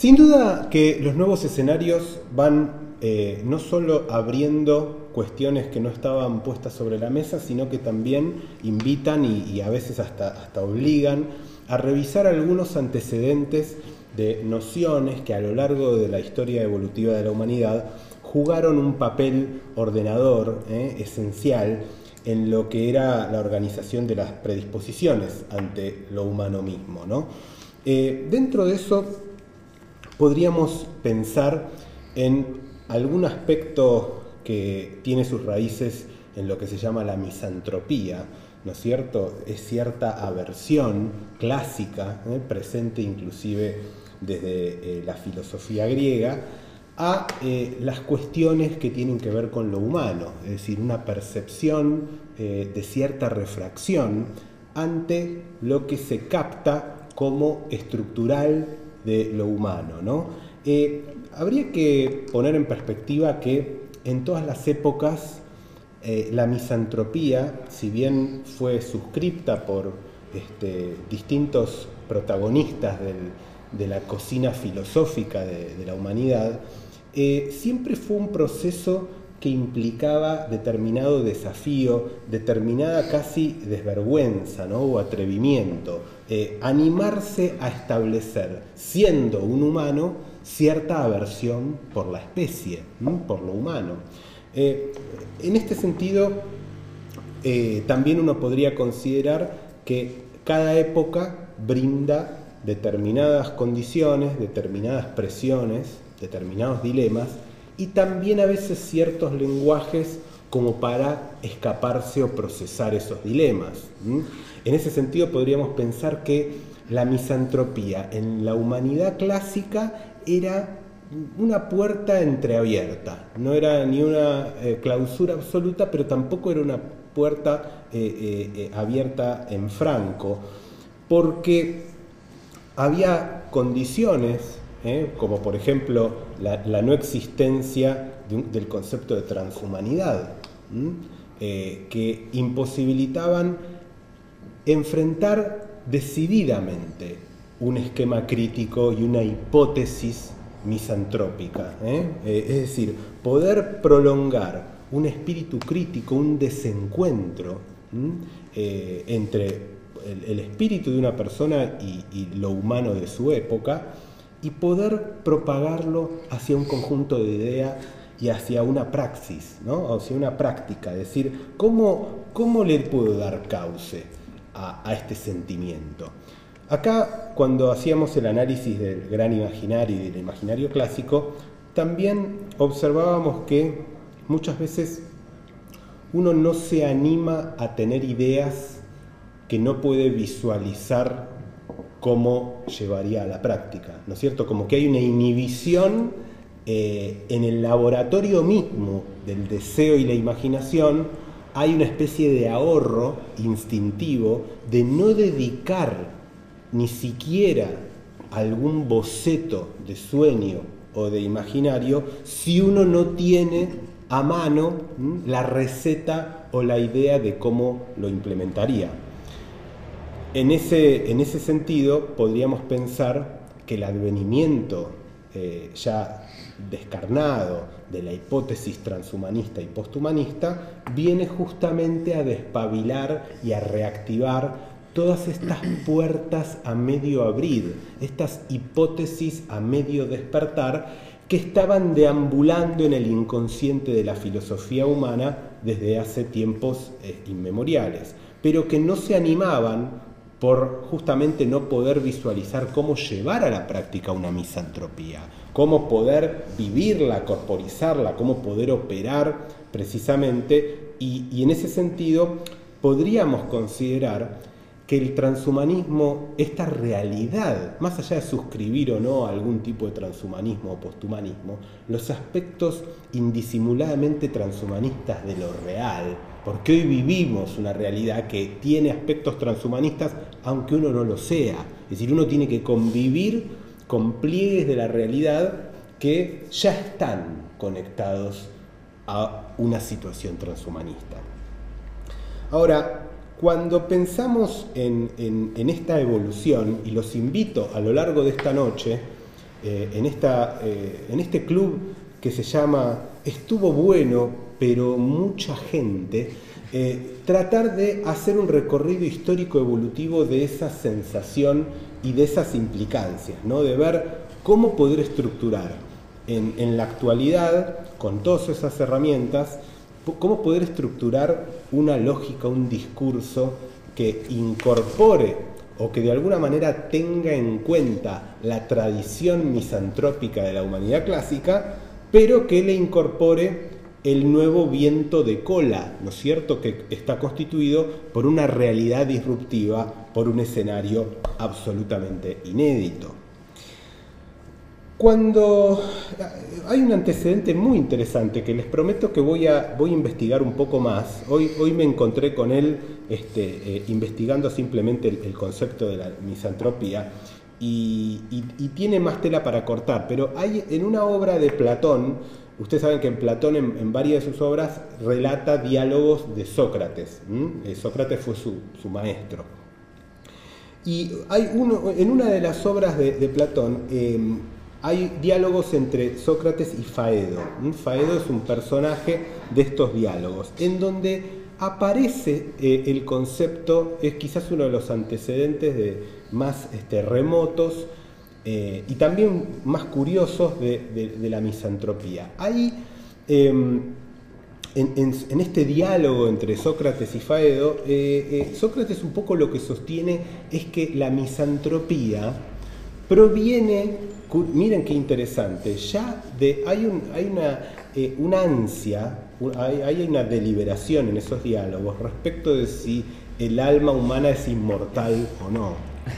Sin duda que los nuevos escenarios van no solo abriendo cuestiones que no estaban puestas sobre la mesa, sino que también invitan y a veces hasta obligan a revisar algunos antecedentes de nociones que a lo largo de la historia evolutiva de la humanidad jugaron un papel ordenador esencial en lo que era la organización de las predisposiciones ante lo humano mismo, ¿no? Dentro de eso podríamos pensar en algún aspecto que tiene sus raíces en lo que se llama la misantropía, ¿no es cierto? Es cierta aversión clásica, presente inclusive desde la filosofía griega, a las cuestiones que tienen que ver con lo humano, es decir, una percepción de cierta refracción ante lo que se capta como estructural de lo humano, ¿no? Habría que poner en perspectiva que en todas las épocas la misantropía, si bien fue suscripta por distintos protagonistas de la cocina filosófica de la humanidad, siempre fue un proceso que implicaba determinado desafío, determinada casi desvergüenza, ¿no? O atrevimiento, animarse a establecer, siendo un humano, cierta aversión por la especie, por lo humano. En este sentido, también uno podría considerar que cada época brinda determinadas condiciones, determinadas presiones, determinados dilemas, y también a veces ciertos lenguajes como para escaparse o procesar esos dilemas. En ese sentido podríamos pensar que la misantropía en la humanidad clásica era una puerta entreabierta, no era ni una clausura absoluta, pero tampoco era una puerta abierta en franco, porque había condiciones, como por ejemplo la no existencia del concepto de transhumanidad, que imposibilitaban enfrentar decididamente un esquema crítico y una hipótesis misantrópica, es decir, poder prolongar un espíritu crítico, un desencuentro entre el espíritu de una persona y lo humano de su época, y poder propagarlo hacia un conjunto de ideas y hacia una praxis, ¿no? Hacia una práctica, es decir, ¿cómo le puedo dar cauce a este sentimiento? Acá, cuando hacíamos el análisis del gran imaginario y del imaginario clásico, también observábamos que muchas veces uno no se anima a tener ideas que no puede visualizar cómo llevaría a la práctica, ¿no es cierto? Como que hay una inhibición en el laboratorio mismo del deseo y la imaginación. Hay una especie de ahorro instintivo de no dedicar ni siquiera algún boceto de sueño o de imaginario si uno no tiene a mano la receta o la idea de cómo lo implementaría. En ese sentido, podríamos pensar que el advenimiento ya descarnado de la hipótesis transhumanista y posthumanista viene justamente a despabilar y a reactivar todas estas puertas a medio abrir, estas hipótesis a medio despertar que estaban deambulando en el inconsciente de la filosofía humana desde hace tiempos inmemoriales, pero que no se animaban por justamente no poder visualizar cómo llevar a la práctica una misantropía, cómo poder vivirla, corporizarla, cómo poder operar precisamente, y en ese sentido podríamos considerar que el transhumanismo, esta realidad, más allá de suscribir o no algún tipo de transhumanismo o posthumanismo, los aspectos indisimuladamente transhumanistas de lo real, porque hoy vivimos una realidad que tiene aspectos transhumanistas aunque uno no lo sea, es decir, uno tiene que convivir con pliegues de la realidad que ya están conectados a una situación transhumanista. Ahora, cuando pensamos en esta evolución, y los invito a lo largo de esta noche en este club que se llama Estuvo bueno, pero mucha gente, tratar de hacer un recorrido histórico evolutivo de esa sensación y de esas implicancias, ¿no? De ver cómo poder estructurar en la actualidad, con todas esas herramientas, cómo poder estructurar una lógica, un discurso que incorpore o que de alguna manera tenga en cuenta la tradición misantrópica de la humanidad clásica, pero que le incorpore el nuevo viento de cola, ¿no es cierto?, que está constituido por una realidad disruptiva, por un escenario absolutamente inédito. Cuando hay un antecedente muy interesante que les prometo que voy a investigar un poco más. Hoy me encontré con él investigando simplemente el concepto de la misantropía y tiene más tela para cortar, pero hay en una obra de Platón, ustedes saben que Platón en varias de sus obras relata diálogos de Sócrates. Sócrates fue su maestro. Y hay en una de las obras de Platón hay diálogos entre Sócrates y Faedo. Faedo es un personaje de estos diálogos, en donde aparece el concepto, es quizás uno de los antecedentes más remotos y también más curiosos de la misantropía. Hay en este diálogo entre Sócrates y Faedo, Sócrates un poco lo que sostiene es que la misantropía proviene, miren qué interesante, ya hay una ansia, hay una deliberación en esos diálogos respecto de si el alma humana es inmortal o no.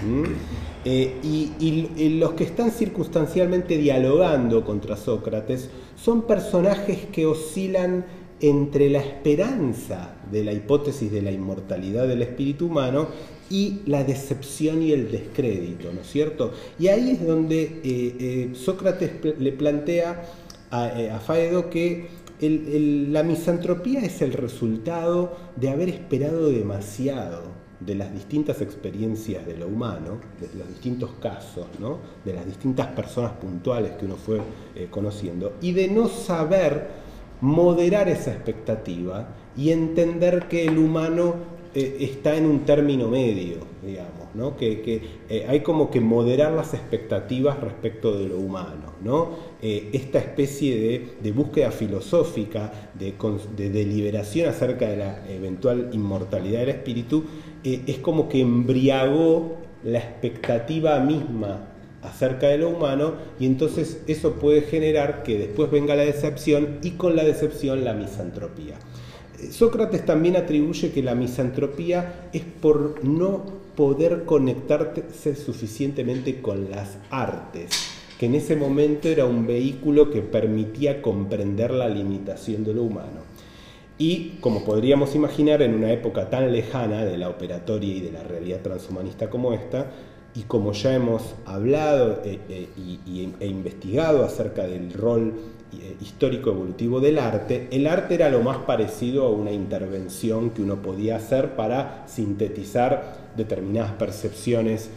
Y los que están circunstancialmente dialogando contra Sócrates son personajes que oscilan entre la esperanza de la hipótesis de la inmortalidad del espíritu humano y la decepción y el descrédito, ¿no es cierto? Y ahí es donde Sócrates le plantea a Faedo que la misantropía es el resultado de haber esperado demasiado de las distintas experiencias de lo humano, de los distintos casos, ¿no? De las distintas personas puntuales que uno fue conociendo, y de no saber moderar esa expectativa y entender que el humano está en un término medio, digamos, ¿no? Que hay como que moderar las expectativas respecto de lo humano, ¿no? Esta especie de búsqueda filosófica, de deliberación acerca de la eventual inmortalidad del espíritu, es como que embriagó la expectativa misma acerca de lo humano, y entonces eso puede generar que después venga la decepción, y con la decepción la misantropía. Sócrates también atribuye que la misantropía es por no poder conectarse suficientemente con las artes, que en ese momento era un vehículo que permitía comprender la limitación de lo humano. Y, como podríamos imaginar, en una época tan lejana de la operatoria y de la realidad transhumanista como esta, y como ya hemos hablado e investigado acerca del rol histórico evolutivo del arte, el arte era lo más parecido a una intervención que uno podía hacer para sintetizar determinadas percepciones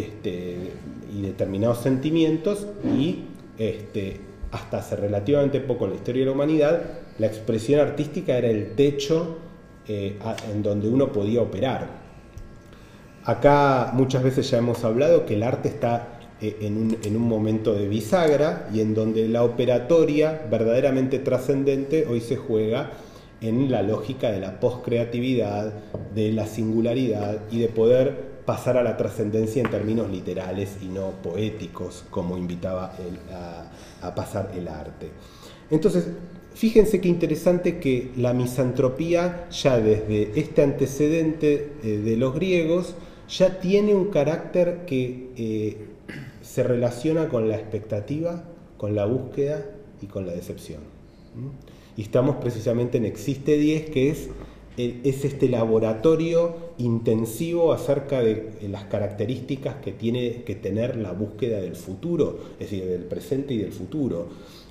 y determinados sentimientos, y hasta hace relativamente poco en la historia de la humanidad, la expresión artística era el techo en donde uno podía operar. Acá muchas veces ya hemos hablado que el arte está en un momento de bisagra, y en donde la operatoria verdaderamente trascendente hoy se juega en la lógica de la poscreatividad, de la singularidad y de poder pasar a la trascendencia en términos literales y no poéticos, como invitaba a pasar el arte. Entonces, fíjense qué interesante que la misantropía, ya desde este antecedente de los griegos, ya tiene un carácter que se relaciona con la expectativa, con la búsqueda y con la decepción. Y estamos precisamente en Existe 10, que es este laboratorio intensivo acerca de las características que tiene que tener la búsqueda del futuro, es decir, del presente y del futuro.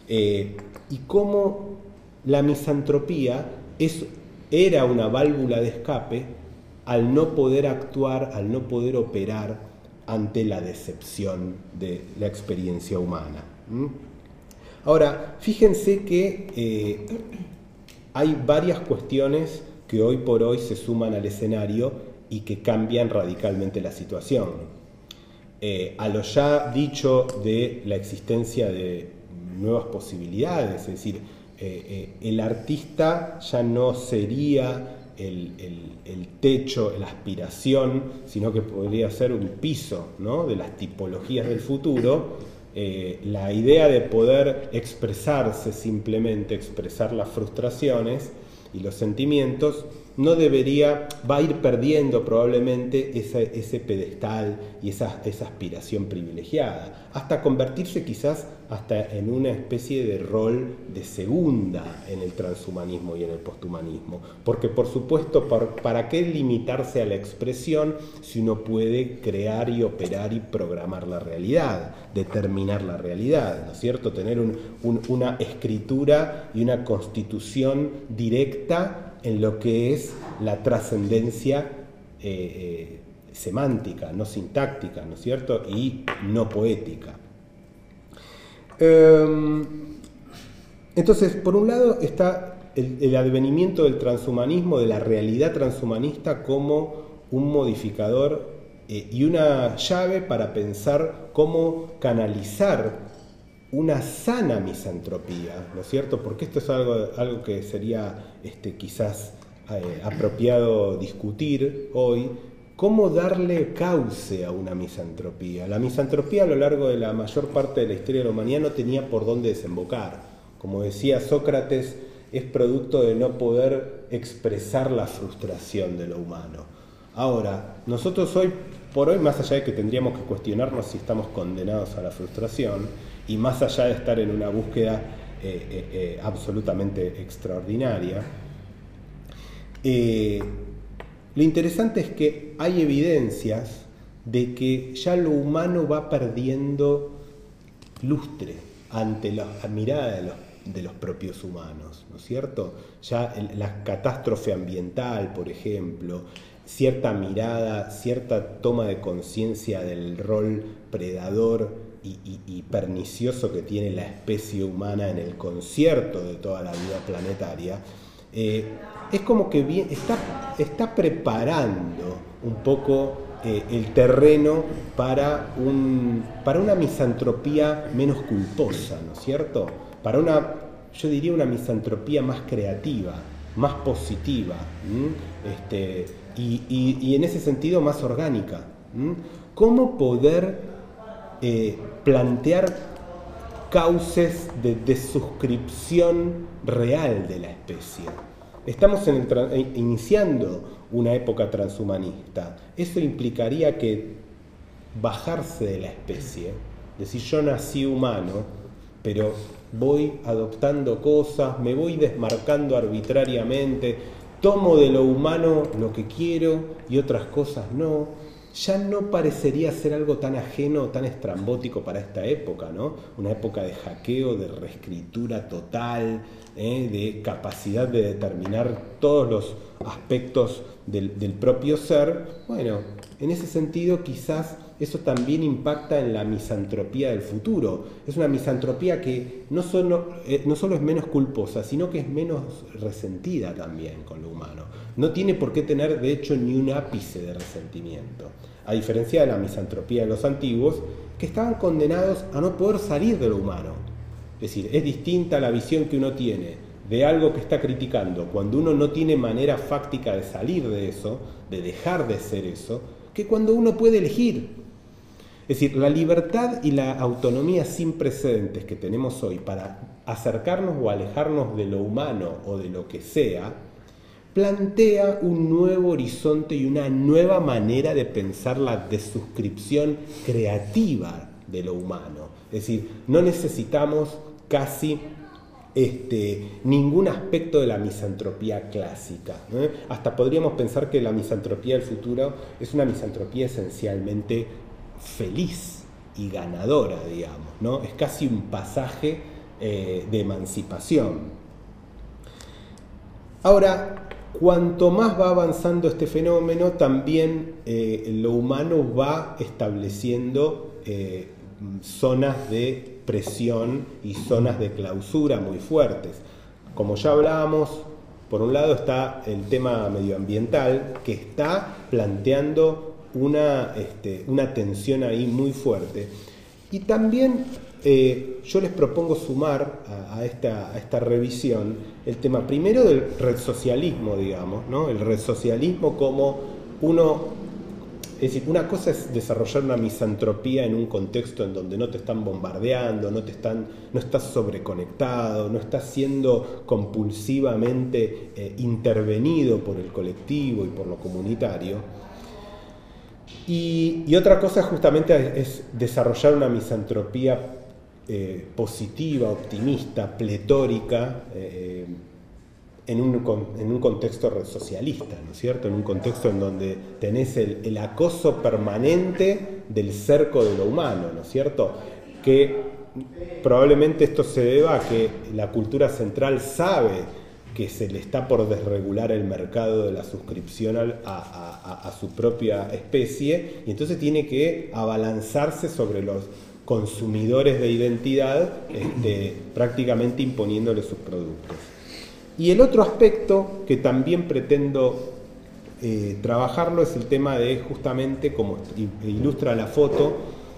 Y cómo la misantropía era una válvula de escape al no poder actuar, al no poder operar, ante la decepción de la experiencia humana. Ahora, fíjense que hay varias cuestiones que hoy por hoy se suman al escenario y que cambian radicalmente la situación. A lo ya dicho de la existencia de nuevas posibilidades, es decir, el artista ya no sería el techo, la aspiración, sino que podría ser un piso, ¿no?, de las tipologías del futuro. La idea de poder expresarse, simplemente expresar las frustraciones y los sentimientos, va a ir perdiendo probablemente ese pedestal y esa aspiración privilegiada, hasta convertirse quizás hasta en una especie de rol de segunda en el transhumanismo y en el posthumanismo. Porque por supuesto, ¿para qué limitarse a la expresión si uno puede crear y operar y programar la realidad, determinar la realidad, ¿no es cierto? Tener una escritura y una constitución directa en lo que es la trascendencia semántica, no sintáctica, ¿no es cierto?, y no poética. Entonces, por un lado está el advenimiento del transhumanismo, de la realidad transhumanista, como un modificador y una llave para pensar cómo canalizar una sana misantropía, ¿no es cierto? Porque esto es algo que sería quizás apropiado discutir hoy. ¿Cómo darle cauce a una misantropía? La misantropía a lo largo de la mayor parte de la historia de la humanidad no tenía por dónde desembocar. Como decía Sócrates, es producto de no poder expresar la frustración de lo humano. Ahora, nosotros hoy por hoy, más allá de que tendríamos que cuestionarnos si estamos condenados a la frustración, y más allá de estar en una búsqueda absolutamente extraordinaria, lo interesante es que hay evidencias de que ya lo humano va perdiendo lustre ante la mirada de los propios humanos, ¿no es cierto? Ya la catástrofe ambiental, por ejemplo, cierta mirada, cierta toma de conciencia del rol predador y pernicioso que tiene la especie humana en el concierto de toda la vida planetaria, es como que está preparando un poco el terreno para una misantropía menos culposa, ¿no es cierto? Yo diría una misantropía más creativa, más positiva, y en ese sentido más orgánica. ¿Cómo poder plantear cauces de desuscripción real de la especie? Estamos iniciando una época transhumanista. Eso implicaría que bajarse de la especie, decir, yo nací humano, pero voy adoptando cosas, me voy desmarcando arbitrariamente, tomo de lo humano lo que quiero y otras cosas no. Ya no parecería ser algo tan ajeno, tan estrambótico para esta época, ¿no? Una época de hackeo, de reescritura total, de capacidad de determinar todos los aspectos del propio ser. Bueno, en ese sentido quizás eso también impacta en la misantropía del futuro. Es una misantropía que no solo es menos culposa, sino que es menos resentida también con lo humano. No tiene por qué tener, de hecho, ni un ápice de resentimiento. A diferencia de la misantropía de los antiguos, que estaban condenados a no poder salir de lo humano. Es decir, es distinta la visión que uno tiene de algo que está criticando cuando uno no tiene manera fáctica de salir de eso, de dejar de ser eso, que cuando uno puede elegir. Es decir, la libertad y la autonomía sin precedentes que tenemos hoy para acercarnos o alejarnos de lo humano o de lo que sea, plantea un nuevo horizonte y una nueva manera de pensar la desuscripción creativa de lo humano. Es decir, no necesitamos casi ningún aspecto de la misantropía clásica. Hasta podríamos pensar que la misantropía del futuro es una misantropía esencialmente feliz y ganadora, digamos, ¿no? Es casi un pasaje de emancipación. Ahora, cuanto más va avanzando este fenómeno, también lo humano va estableciendo zonas de presión y zonas de clausura muy fuertes. Como ya hablábamos, por un lado está el tema medioambiental, que está planteando una tensión ahí muy fuerte. Y también yo les propongo sumar a esta revisión el tema primero del redsocialismo, digamos, ¿no? El redsocialismo como es decir, una cosa es desarrollar una misantropía en un contexto en donde no te están bombardeando, no estás sobreconectado, no estás siendo compulsivamente intervenido por el colectivo y por lo comunitario. Y otra cosa justamente es desarrollar una misantropía positiva, optimista, pletórica, en un contexto socialista, ¿no es cierto? En un contexto en donde tenés el acoso permanente del cerco de lo humano, ¿no es cierto? Que probablemente esto se deba a que la cultura central sabe que se le está por desregular el mercado de la suscripción a su propia especie, y entonces tiene que abalanzarse sobre los consumidores de identidad, prácticamente imponiéndole sus productos. Y el otro aspecto que también pretendo trabajarlo es el tema de, justamente, como ilustra la foto,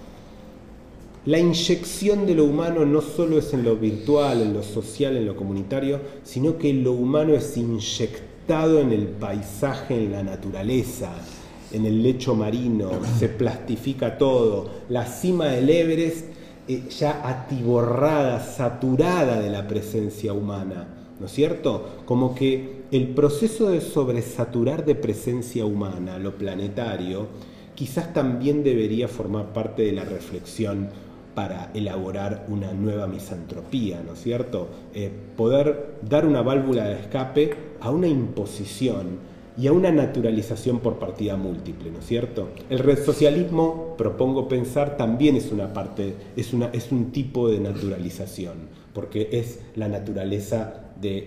la inyección de lo humano no solo es en lo virtual, en lo social, en lo comunitario, sino que lo humano es inyectado en el paisaje, en la naturaleza, en el lecho marino, se plastifica todo. La cima del Everest ya atiborrada, saturada de la presencia humana, ¿no es cierto? Como que el proceso de sobresaturar de presencia humana lo planetario quizás también debería formar parte de la reflexión para elaborar una nueva misantropía, ¿no es cierto? Poder dar una válvula de escape a una imposición y a una naturalización por partida múltiple, ¿no es cierto? El redsocialismo, propongo pensar, también es una parte, es un tipo de naturalización, porque es la naturaleza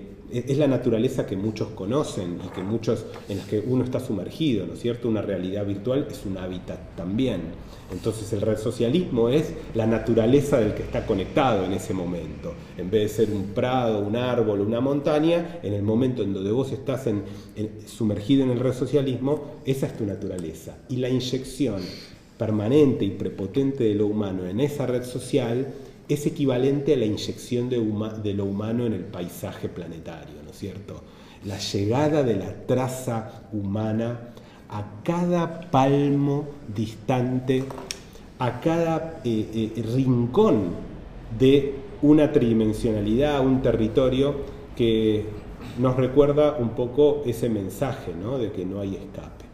que muchos conocen y que muchos, en las que uno está sumergido, ¿no es cierto? Una realidad virtual es un hábitat también. Entonces el redsocialismo es la naturaleza del que está conectado en ese momento. En vez de ser un prado, un árbol, una montaña, en el momento en donde vos estás sumergido en el redsocialismo, esa es tu naturaleza. Y la inyección permanente y prepotente de lo humano en esa red social es equivalente a la inyección de lo humano en el paisaje planetario, ¿no es cierto? La llegada de la traza humana a cada palmo distante, a cada rincón de una tridimensionalidad, un territorio que nos recuerda un poco ese mensaje, ¿no? De que no hay escape.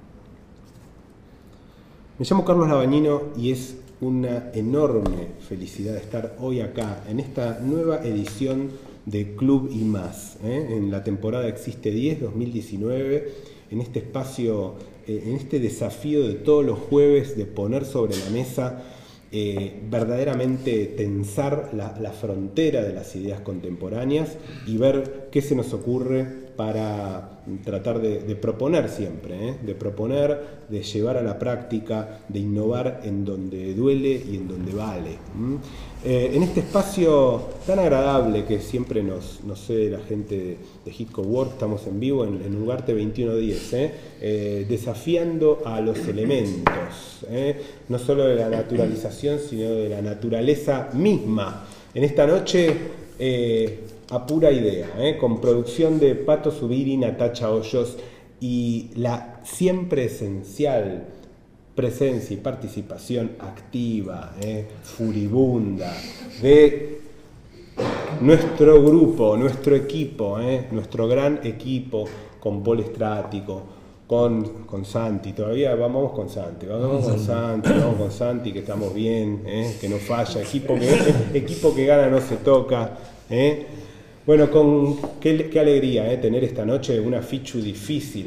Me llamo Carlos Labañino y es una enorme felicidad estar hoy acá en esta nueva edición de Club y Más, en la temporada Existe 10 2019, en este espacio, en este desafío de todos los jueves de poner sobre la mesa, verdaderamente tensar la frontera de las ideas contemporáneas y ver qué se nos ocurre para tratar de proponer siempre, de proponer, de llevar a la práctica, de innovar en donde duele y en donde vale. En este espacio tan agradable que siempre nos cede la gente de Hit Cowork, estamos en vivo en Ugarte 2110, desafiando a los elementos, no solo de la naturalización, sino de la naturaleza misma. En esta noche, a pura idea, con producción de Pato Zubiri, Natacha Hoyos y la siempre esencial presencia y participación activa, furibunda de nuestro grupo, nuestro equipo, nuestro gran equipo con Paul Estrático, con Santi, todavía vamos con Santi, vamos con Santi, que estamos bien, que no falla, equipo que gana no se toca. Bueno, qué alegría tener esta noche una fichu difícil,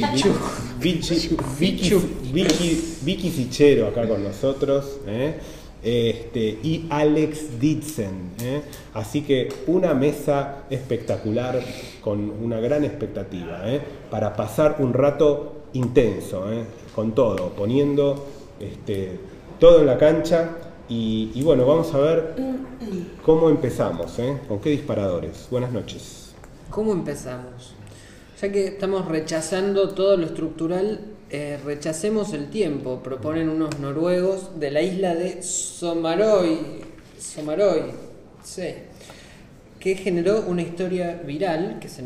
Vicky Sichero acá con nosotros, y Alex Ditzen. Así que una mesa espectacular con una gran expectativa para pasar un rato intenso, con todo, poniendo todo en la cancha. Y bueno, vamos a ver cómo empezamos, con qué disparadores. Buenas noches. ¿Cómo empezamos? Ya que estamos rechazando todo lo estructural, rechacemos el tiempo, proponen unos noruegos de la isla de Somaroy, sí, que generó una historia viral que se